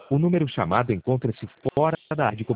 O número chamado encontra-se fora da área de cobertura.